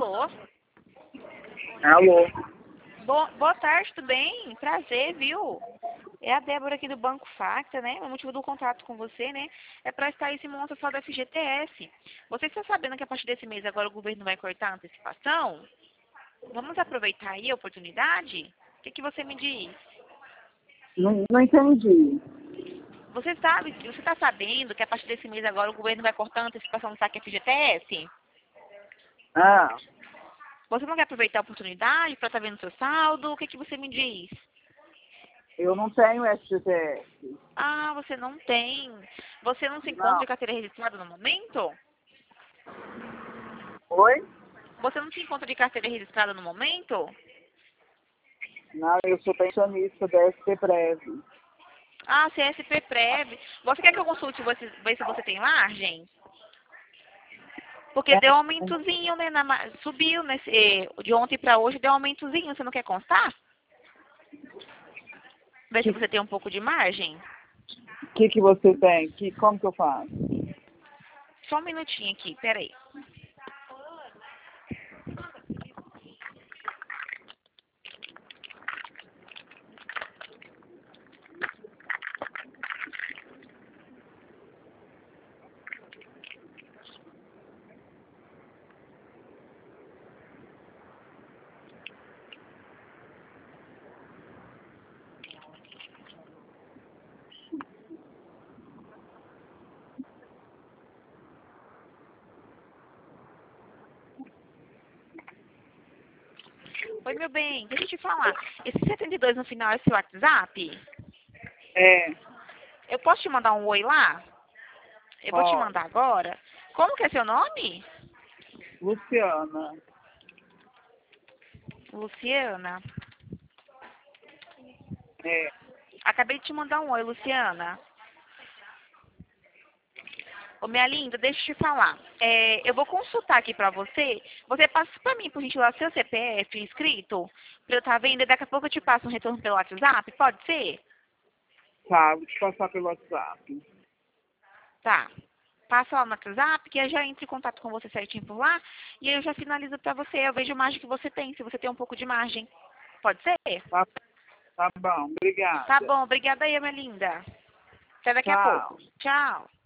Alô? Alô? Boa tarde, tudo bem? Prazer, viu? É a Débora aqui do Banco Facta, né? O motivo do contrato com você, né? É para estar esse monte só da FGTS. Você está sabendo que a partir desse mês agora o governo vai cortar a antecipação? Vamos aproveitar aí a oportunidade? O que você me diz? Não entendi. Você está sabendo que a partir desse mês agora o governo vai cortar a antecipação do saque FGTS? Ah, Você não quer aproveitar a oportunidade para estar vendo seu saldo? O que você me diz? eu não tenho FGTS. Ah, você não tem. Você não se encontra Não. de carteira registrada no momento? Oi? Você não se encontra de carteira registrada no momento? Não, eu sou pensionista da SPPrev. Ah, CSP Prev. Você quer que eu consulte ver se você tem margem? Porque deu um aumentozinho, né? Subiu de ontem para hoje, deu um aumentozinho. Você não quer constar? Ver se você tem um pouco de margem? O que você tem? Como que eu faço? Só um minutinho aqui, peraí. Oi, meu bem, deixa eu te falar. Esse 72 no final é seu WhatsApp? É, Eu posso te mandar um oi lá? Eu vou te pode. mandar agora. Como que é seu nome? Luciana. Luciana. É, Acabei de te mandar um oi, Luciana. Ô, minha linda, deixa eu te falar. Eu vou consultar aqui pra você. Você passa pra mim, por gentileza, seu CPF inscrito, pra eu estar vendo, e daqui a pouco eu te passo um retorno pelo WhatsApp, pode ser? tá, vou te passar pelo WhatsApp. Tá. Passa lá no WhatsApp, que eu já entro em contato com você certinho por lá, e aí eu já finalizo pra você. Eu vejo a margem que você tem, se você tem um pouco de margem. Pode ser? Tá, tá bom, Tá obrigada. bom, obrigada aí, minha linda. Até daqui a Tchau. pouco. Tchau.